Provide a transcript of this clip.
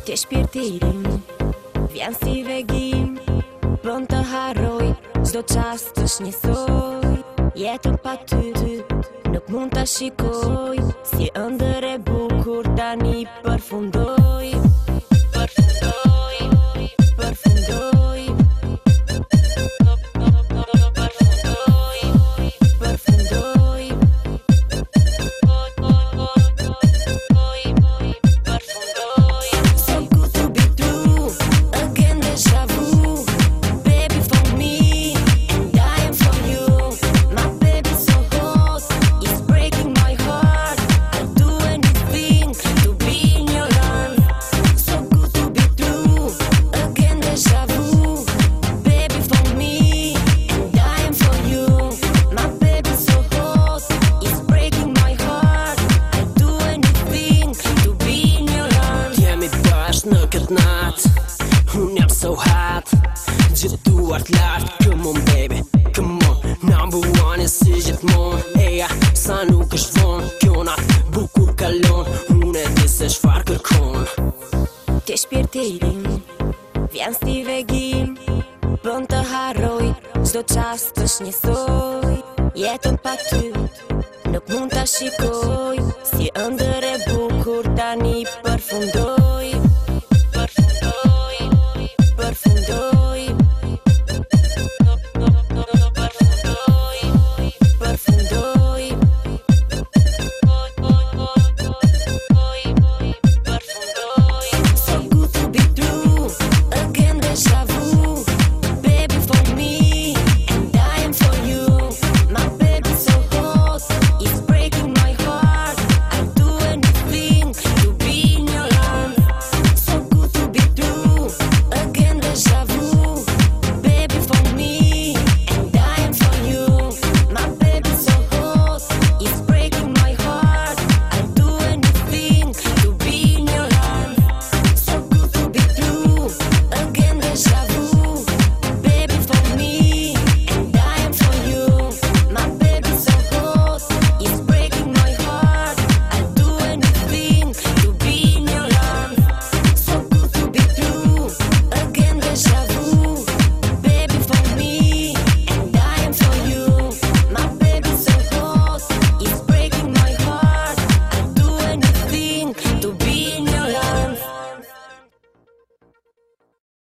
Ti shpirtirin, vjen si vegim, bën të harroj, çdo qast është njësoj. Jetën pa ty, nuk mund ta shikoj, si ëndër e bukur tani përfundoj. Përfundoj, përfundoj, përfundoj, përfundoj, përfundoj. So good to be true, again deja vu. Baby for me, and I am for you. My baby so hot, it's breaking my heart. I'll do anything to be in your arms. So good to be true, again deja vu. Baby for me, and I am for you. My baby so hot, it's breaking my heart. I'll do anything to be in your arms. Jemi bashkë në këtë natë, unë jam so hot. Gjithë duart lartë, come on baby, come on. Number one e si gjithmonë, eja, sa nuk është vonë. Kjo natë bukur kalon, unë e di se çfarë kërkon. Ti shpirtirin, vjen si vegim, bën të harroj, çdo qast është njësoj. Jetën pa ty, nuk mund ta shikoj, si ëndër e bukur tani përfundoj.